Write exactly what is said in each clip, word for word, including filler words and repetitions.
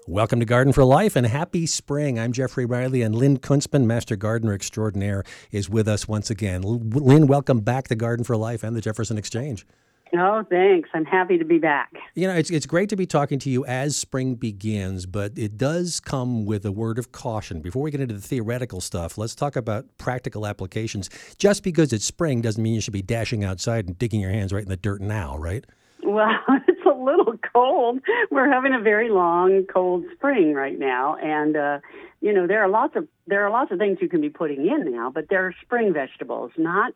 Welcome to Garden for Life and happy spring. I'm Jeffrey Riley, and Lynn Kunstman, Master Gardener Extraordinaire, is with us once again. Lynn, welcome back to Garden for Life and the Jefferson Exchange. Oh, thanks. I'm happy to be back. You know, it's it's great to be talking to you as spring begins, but it does come with a word of caution. Before we get into the theoretical stuff, let's talk about practical applications. Just because it's spring doesn't mean you should be dashing outside and digging your hands right in the dirt now, right? Well, it's a little cold. We're having a very long, cold spring right now, and uh, you know there are lots of there are lots of things you can be putting in now, but they're spring vegetables, not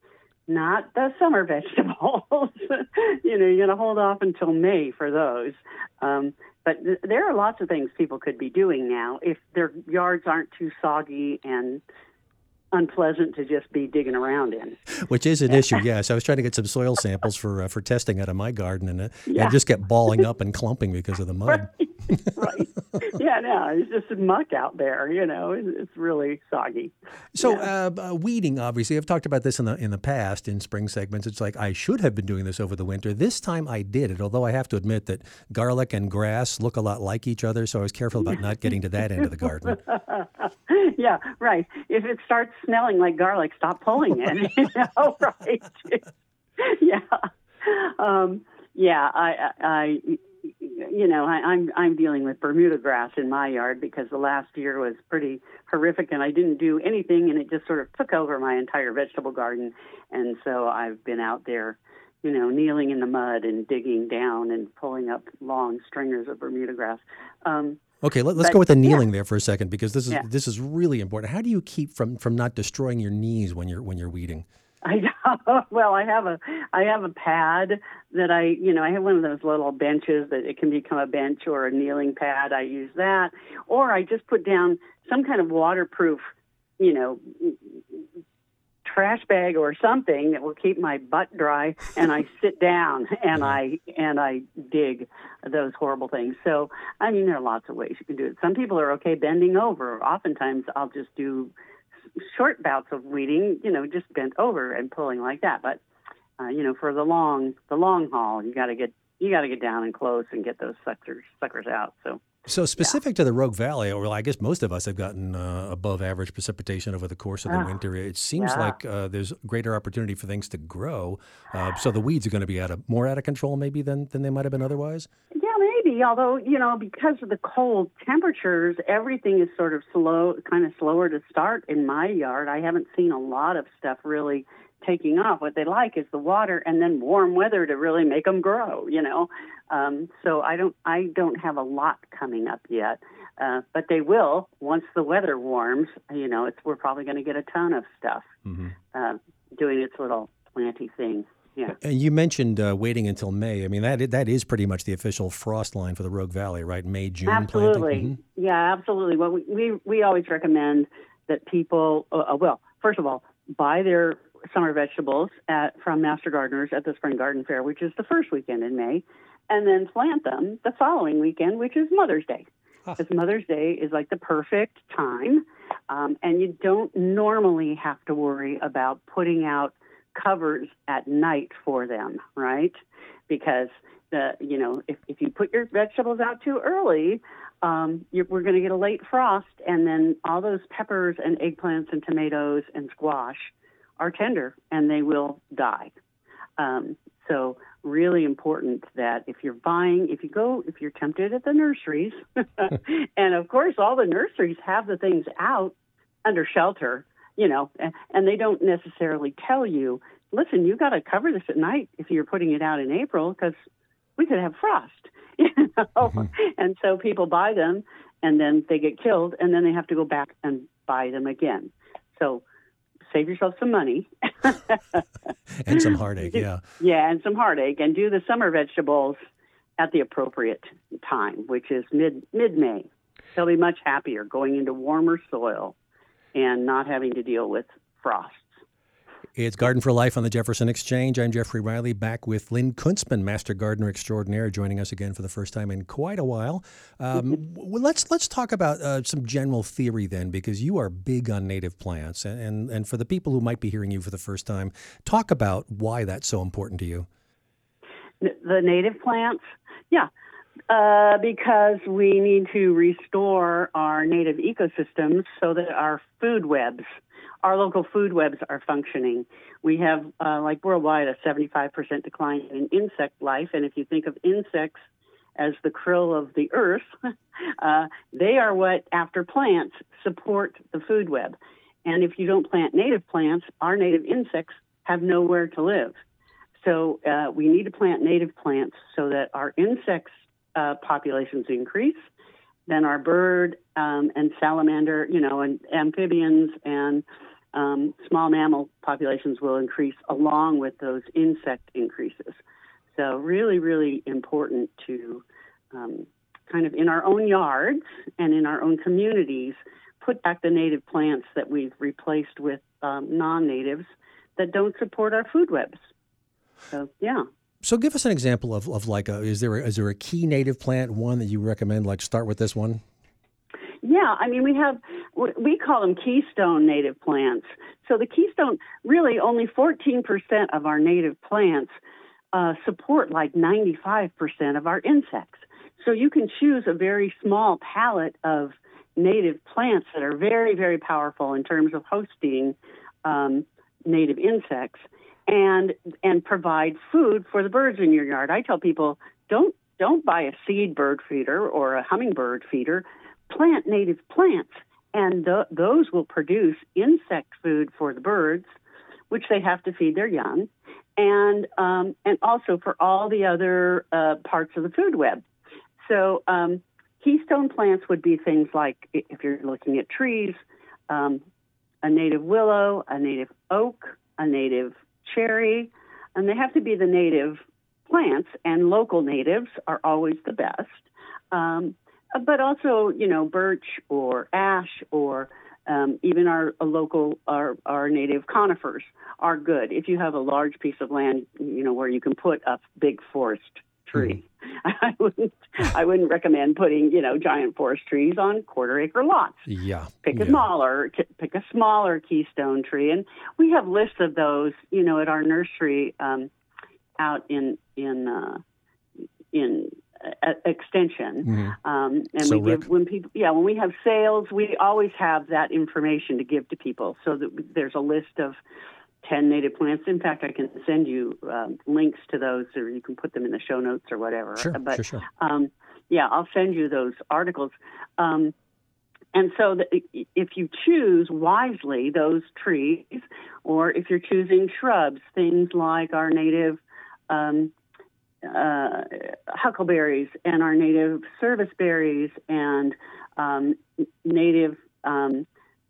not the summer vegetables. you know, you're going to hold off until May for those. Um, but th- there are lots of things people could be doing now if their yards aren't too soggy and unpleasant to just be digging around in. Which is an issue, yes. I was trying to get some soil samples for uh, for testing out of my garden, and, uh, Yeah. and just kept balling up and clumping because of the mud. Right. right. Yeah, no, it's just muck out there, you know. It's, it's really soggy. So Yeah. uh, uh, weeding, obviously, I've talked about this in the in the past in spring segments. It's like I should have been doing this over the winter. This time I did it, although I have to admit that garlic and grass look a lot like each other, so I was careful about not getting to that end of the garden. Yeah, right. If it starts smelling like garlic, stop pulling it. You know, right? yeah, um, yeah. I, I, you know, I, I'm I'm dealing with Bermuda grass in my yard because the last year was pretty horrific, and I didn't do anything, and it just sort of took over my entire vegetable garden, and so I've been out there, you know, kneeling in the mud and digging down and pulling up long stringers of Bermuda grass. Um, Okay, let, let's But, go with the kneeling yeah. there for a second, because this is Yeah. this is really important. How do you keep from, from not destroying your knees when you're when you're weeding? I well, I have a I have a pad that I you know I have one of those little benches that it can become a bench or a kneeling pad. I use that, or I just put down some kind of waterproof, you know, trash bag or something that will keep my butt dry, and I sit down and I and I dig those horrible things. So I mean, there are lots of ways you can do it. Some people are okay bending over. Oftentimes, I'll just do short bouts of weeding, you know, just bent over and pulling like that. But uh, you know, for the long the long haul, you got to get you got to get down and close and get those suckers suckers out. So. So specific to the Rogue Valley, or I guess most of us have gotten uh, above average precipitation over the course of the Ah, winter. It seems yeah. like uh, there's greater opportunity for things to grow. Uh, so the weeds are going to be out of more out of control maybe than, than they might have been otherwise? Yeah, maybe. Although, you know, because of the cold temperatures, everything is sort of slow, kind of slower to start in my yard. I haven't seen a lot of stuff really taking off. What they like is the water and then warm weather to really make them grow, you know. Um, so I don't, I don't have a lot coming up yet, uh, but they will once the weather warms. You know, it's we're probably going to get a ton of stuff Mm-hmm. uh, doing its little planty thing. Yeah. And you mentioned uh, waiting until May. I mean, that that is pretty much the official frost line for the Rogue Valley, right? May, June Absolutely. planting. Mm-hmm. Yeah, absolutely. Well, we, we, we always recommend that people, uh, well, first of all, buy their summer vegetables at, from Master Gardeners at the Spring Garden Fair, which is the first weekend in May, and then plant them the following weekend, which is Mother's Day. Huh. Because Mother's Day is like the perfect time, um, and you don't normally have to worry about putting out covers at night for them, right? Because the you know if, if you put your vegetables out too early, um, you're, we're going to get a late frost, and then all those peppers and eggplants and tomatoes and squash are tender and they will die. Um, so really important that if you're buying, if you go, if you're tempted at the nurseries, and of course all the nurseries have the things out under shelter, you know, and, and they don't necessarily tell you, listen, you got to cover this at night if you're putting it out in April because we could have frost, you know. Mm-hmm. And so people buy them and then they get killed and then they have to go back and buy them again. So save yourself some money. And some heartache, yeah. Yeah, and some heartache. And do the summer vegetables at the appropriate time, which is mid, mid-May. They'll be much happier going into warmer soil and not having to deal with frosts. It's Garden for Life on the Jefferson Exchange. I'm Jeffrey Riley, back with Lynn Kunstman, Master Gardener Extraordinaire, joining us again for the first time in quite a while. Um, well, let's let's talk about uh, some general theory then, because you are big on native plants. And, and, and for the people who might be hearing you for the first time, talk about why that's so important to you. The native plants, yeah. Uh, because we need to restore our native ecosystems so that our food webs, our local food webs are functioning. We have, uh, like worldwide, a seventy-five percent decline in insect life. And if you think of insects as the krill of the earth, uh, they are what, after plants, support the food web. And if you don't plant native plants, our native insects have nowhere to live. So uh, we need to plant native plants so that our insects uh, populations increase. Then our bird um, and salamander, you know, and amphibians and um, small mammal populations will increase along with those insect increases. So really, really important to um, kind of in our own yards and in our own communities put back the native plants that we've replaced with um, non-natives that don't support our food webs. So, yeah. So give us an example of, of like, a, is there a, is there a key native plant, one that you recommend, like start with this one? Yeah, I mean, we have, we call them keystone native plants. So the keystone, really only fourteen percent of our native plants uh, support like ninety-five percent of our insects. So you can choose a very small palette of native plants that are very, very powerful in terms of hosting um, native insects and and provide food for the birds in your yard. I tell people, don't don't buy a seed bird feeder or a hummingbird feeder. Plant native plants, and th- those will produce insect food for the birds, which they have to feed their young, and um, and also for all the other uh, parts of the food web. So um, keystone plants would be things like, if you're looking at trees, um, a native willow, a native oak, a native cherry, and they have to be the native plants, and local natives are always the best. Um, but also, you know, birch or ash or um, even our local, our, our native conifers are good. If you have a large piece of land, you know, where you can put a big forest tree. Mm-hmm. I wouldn't, I wouldn't recommend putting, you know, giant forest trees on quarter acre lots. Yeah. Pick a yeah. smaller, pick a smaller keystone tree. And we have lists of those, you know, at our nursery um, out in, in, uh, in, Uh, extension, mm-hmm. um, and so we give Rick, when people, yeah, when we have sales, we always have that information to give to people. So that there's a list of ten native plants. In fact, I can send you um, links to those, or you can put them in the show notes or whatever. Sure, but sure, sure. Um, yeah, I'll send you those articles. Um, and so that if you choose wisely those trees, or if you're choosing shrubs, things like our native um, Uh, huckleberries and our native service berries and um, native um,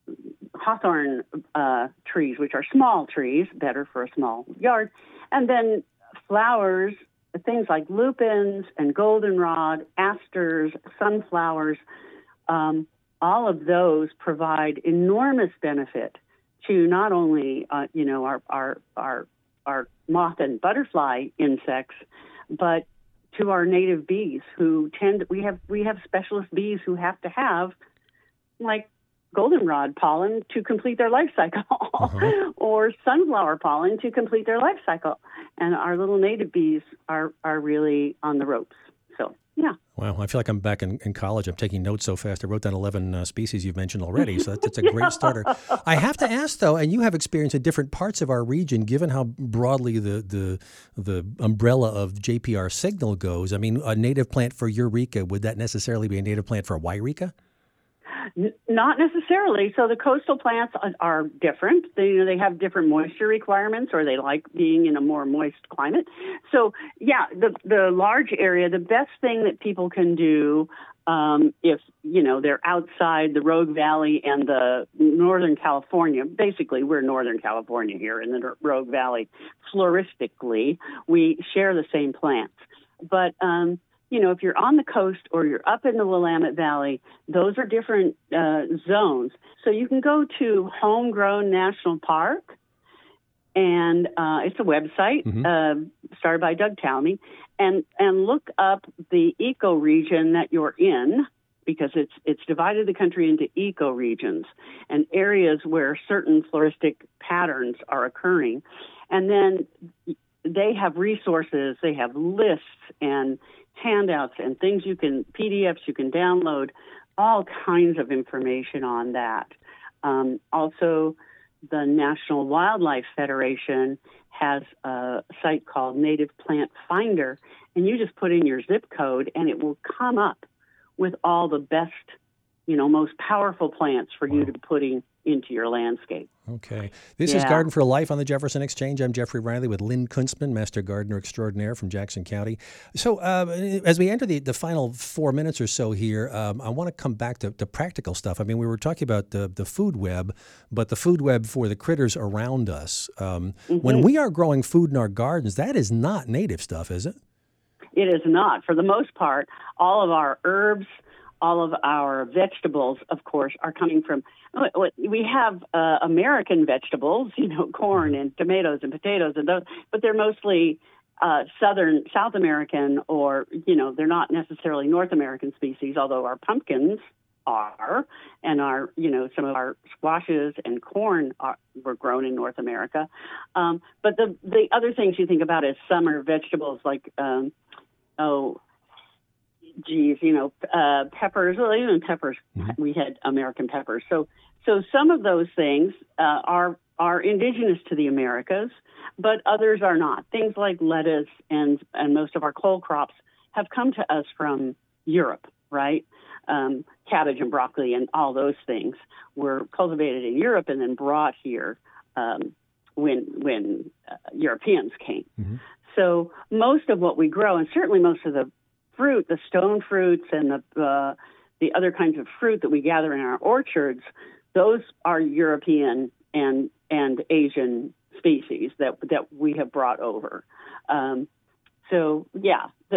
hawthorn uh, trees, which are small trees, better for a small yard. And then flowers, things like lupins and goldenrod, asters, sunflowers, um, all of those provide enormous benefit to not only, uh, you know, our, our, our, our moth and butterfly insects, but to our native bees who tend, we have we have specialist bees who have to have like goldenrod pollen to complete their life cycle, uh-huh. or sunflower pollen to complete their life cycle. And our little native bees are, are really on the ropes. So, yeah. Wow, I feel like I'm back in, in college. I'm taking notes so fast. I wrote down eleven uh, species you've mentioned already, so that, that's a yeah. great starter. I have to ask, though, and you have experience in different parts of our region, given how broadly the the, the umbrella of J P R Signal goes. I mean, a native plant for Eureka, would that necessarily be a native plant for Wairika? N- not necessarily. So the coastal plants are, are different. They, you know, they have different moisture requirements, or they like being in a more moist climate. So, yeah, the the large area, the best thing that people can do um, if, you know, they're outside the Rogue Valley and the Northern California, basically we're Northern California here in the Rogue Valley, floristically, we share the same plants. But, um, you know, if you're on the coast or you're up in the Willamette Valley, those are different uh, zones. So you can go to Homegrown National Park, and uh, it's a website mm-hmm. uh, started by Doug Talmy, and and look up the ecoregion that you're in, because it's it's divided the country into ecoregions and areas where certain floristic patterns are occurring. And then they have resources, they have lists and handouts and things you can, P D Fs you can download, all kinds of information on that. Um, also, the National Wildlife Federation has a site called Native Plant Finder, and you just put in your zip code, and it will come up with all the best, you know, most powerful plants for wow. you to be putting into your landscape. Okay. This yeah. is Garden for Life on the Jefferson Exchange. I'm Jeffrey Riley with Lynn Kunstman, Master Gardener Extraordinaire from Jackson County. So uh, as we enter the, the final four minutes or so here, um, I want to come back to, to practical stuff. I mean, we were talking about the, the food web, but the food web for the critters around us. Um, mm-hmm. When we are growing food in our gardens, that is not native stuff, is it? It is not. For the most part, all of our herbs, all of our vegetables, of course, are coming from, we have uh, American vegetables, you know, corn and tomatoes and potatoes, and those, but they're mostly uh, Southern, South American, or, you know, they're not necessarily North American species, although our pumpkins are, and our, you know, some of our squashes and corn are, were grown in North America. Um, but the, the other things you think about as summer vegetables, like, um, oh, geez, you know, uh, peppers, well, even peppers, mm-hmm. we had American peppers. So, so some of those things uh, are are indigenous to the Americas, but others are not. Things like lettuce and, and most of our cole crops have come to us from Europe, right? Um, cabbage and broccoli and all those things were cultivated in Europe and then brought here um, when, when uh, Europeans came. Mm-hmm. So most of what we grow, and certainly most of the fruit, the stone fruits and the uh, the other kinds of fruit that we gather in our orchards, those are European and and Asian species that that we have brought over. Um, so yeah, the,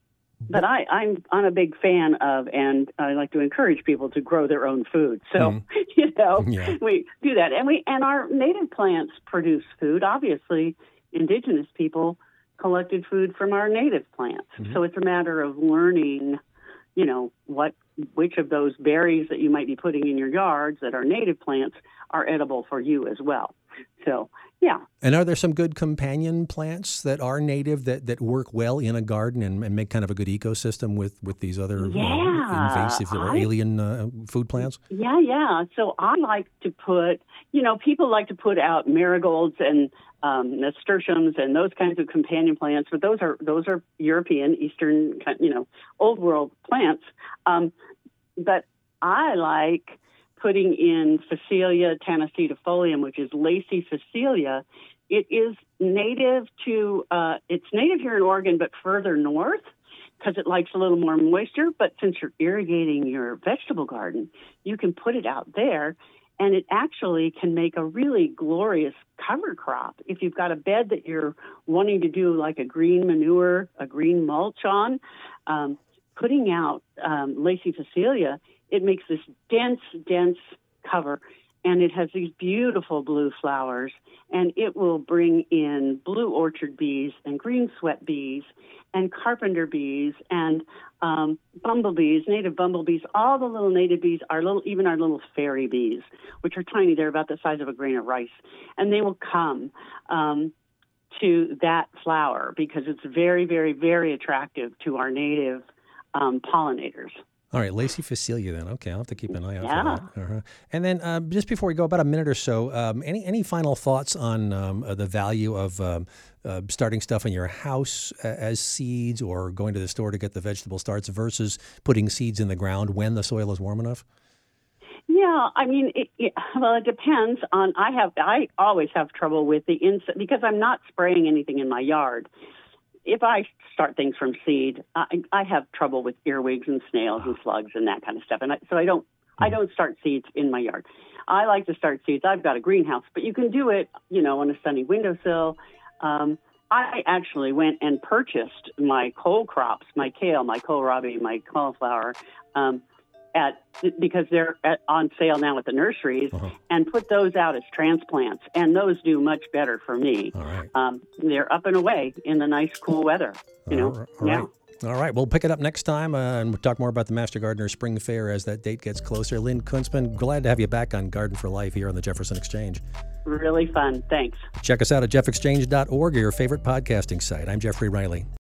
but I, I'm I'm a big fan of, and I like to encourage people to grow their own food. So mm. you know yeah. we do that, and we and our native plants produce food. Obviously, indigenous people collected food from our native plants. Mm-hmm. So it's a matter of learning, you know, what which of those berries that you might be putting in your yards that are native plants are edible for you as well. So, yeah. And are there some good companion plants that are native that, that work well in a garden and, and make kind of a good ecosystem with, with these other yeah, uh, invasive or I, alien uh, food plants? Yeah, yeah. So I like to put, you know, people like to put out marigolds and um, nasturtiums and those kinds of companion plants, but those are those are European, Eastern, you know, old world plants. Um, but I like putting in Phacelia tanacetifolium, which is Lacey Phacelia. It is native to, uh, it's native here in Oregon, but further north because it likes a little more moisture. But since you're irrigating your vegetable garden, you can put it out there, and it actually can make a really glorious cover crop. If you've got a bed that you're wanting to do like a green manure, a green mulch on, um, putting out um, Lacey Phacelia, it makes this dense, dense cover, and it has these beautiful blue flowers, and it will bring in blue orchard bees and green sweat bees and carpenter bees and um, bumblebees, native bumblebees. All the little native bees, our little, even our little fairy bees, which are tiny. They're about the size of a grain of rice, and they will come um, to that flower because it's very, very, very attractive to our native um, pollinators. All right, Lacey Phacelia then. Okay, I'll have to keep an eye out yeah. for that. Uh-huh. And then uh, just before we go, about a minute or so, um, any any final thoughts on um, uh, the value of um, uh, starting stuff in your house as seeds or going to the store to get the vegetable starts versus putting seeds in the ground when the soil is warm enough? Yeah, I mean, it, it, well, it depends on, I have, I always have trouble with the insect because I'm not spraying anything in my yard. If I start things from seed, I, I have trouble with earwigs and snails and slugs and that kind of stuff. And I, so I don't, I don't start seeds in my yard. I like to start seeds. I've got a greenhouse, but you can do it, you know, on a sunny windowsill. Um, I actually went and purchased my cole crops, my kale, my kohlrabi, my cauliflower, um, at because they're at, on sale now at the nurseries, uh-huh. and put those out as transplants, and those do much better for me. All right. Um, they're up and away in the nice, cool weather. You know, all right. All yeah. Right. All right, we'll pick it up next time, uh, and we'll talk more about the Master Gardener Spring Fair as that date gets closer. Lynn Kunstman, glad to have you back on Garden for Life here on the Jefferson Exchange. Really fun. Thanks. Check us out at jeff exchange dot org or your favorite podcasting site. I'm Jeffrey Riley.